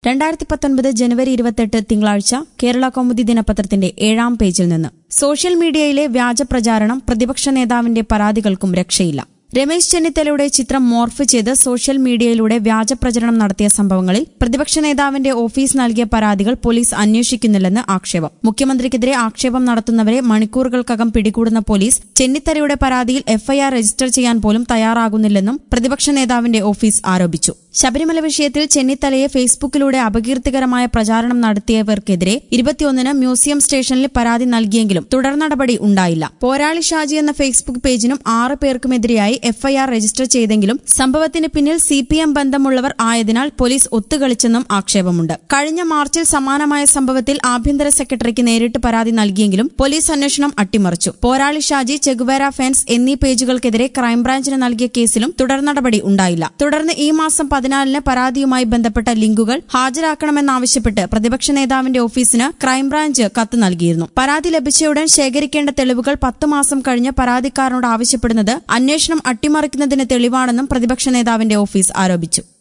2019 ജനുവരി 28 തിങ്കളാഴ്ച കേരള കൗമുദി ദിനപത്രത്തിന്റെ 7-ാം പേജിൽ നിന്ന് സോഷ്യൽ മീഡിയയിലെ വ്യാജ പ്രചാരണം പ്രതിപക്ഷ നേതാവിന്റെ പരാതികൾക്കും രക്ഷയില്ല. രമേശ് ചെന്നിത്തലയുടെ ചിത്രം മോർഫ് ചെയ്ത് സോഷ്യൽ മീഡിയയിലൂടെ വ്യാജ പ്രചരണം നടത്തിയ സംഭവങ്ങളിൽ പ്രതിപക്ഷ നേതാവിന്റെ ഓഫീസ് നൽകിയ പരാതികൾ പോലീസ് അന്വേഷിക്കുന്നില്ലെന്ന് ആക്ഷേപം. മുഖ്യമന്ത്രിക്കെതിരെ ആക്ഷേപം നടത്തുന്നവരെ മണിക്കൂറുകൾക്കകം പിടികൂടുന്ന പോലീസ് ചെന്നിത്തലയുടെ പരാതിയിൽ എഫ്ഐആർ രജിസ്റ്റർ ചെയ്യാൻ പോലും തയ്യാറാകുന്നില്ലെന്നും പ്രതിപക്ഷ നേതാവിന്റെ ഓഫീസ് ആരോപിച്ചു. ശബരിമല വിഷയത്തിൽ ചെന്നിത്തലയെ ഫേസ്ബുക്കിലൂടെ അപകീർത്തികരമായ പ്രചാരണം നടത്തിയവർക്കെതിരെ 21-ന് മ്യൂസിയം സ്റ്റേഷനിൽ പരാതി നൽകിയെങ്കിലും തുടർ നടപടി ഉണ്ടായില്ല. പോരാളി ഷാജി എന്ന ഫേസ്ബുക്ക് പേജിനും 6 പേർക്കുമെതിരെയായി എഫ്ഐആർ രജിസ്റ്റർ ചെയ്തെങ്കിലും സംഭവത്തിന് പിന്നിൽ സിപിഎം ബന്ധമുള്ളവർ ആയതിനാൽ പോലീസ് ഒത്തുകളിച്ചെന്നും ആക്ഷേപമുണ്ട്. കഴിഞ്ഞ മാർച്ചിൽ സമാനമായ സംഭവത്തിൽ ആഭ്യന്തര സെക്രട്ടറിക്ക് നേരിട്ട് പരാതി നൽകിയെങ്കിലും പോലീസ് അന്വേഷണം അട്ടിമറിച്ചു. പോരാളി ഷാജി, ചെഗുവേര ഫാൻസ് എന്നീ പേജുകൾക്കെതിരെ ക്രൈംബ്രാഞ്ചിന് നൽകിയ കേസിലും തുടർ നടപടി ഉണ്ടായില്ല. തുടർന്ന് ഈ മാസം 14-ന് പരാതിയുമായി ബന്ധപ്പെട്ട ലിങ്കുകൾ ഹാജരാക്കണമെന്നാവശ്യപ്പെട്ട് പ്രതിപക്ഷ നേതാവിന്റെ ഓഫീസിന് ക്രൈംബ്രാഞ്ച് കത്ത് നൽകിയിരുന്നു. പരാതി ലഭിച്ചയുടൻ ശേഖരിക്കേണ്ട തെളിവുകൾ 10 മാസം കഴിഞ്ഞ് പരാതിക്കാരനോട് ആവശ്യപ്പെടുന്നത് അന്വേഷണം അട്ടിമറിക്കുന്നതിന് തെളിവാണെന്നും പ്രതിപക്ഷ നേതാവിന്റെ ഓഫീസ് ആരോപിച്ചു.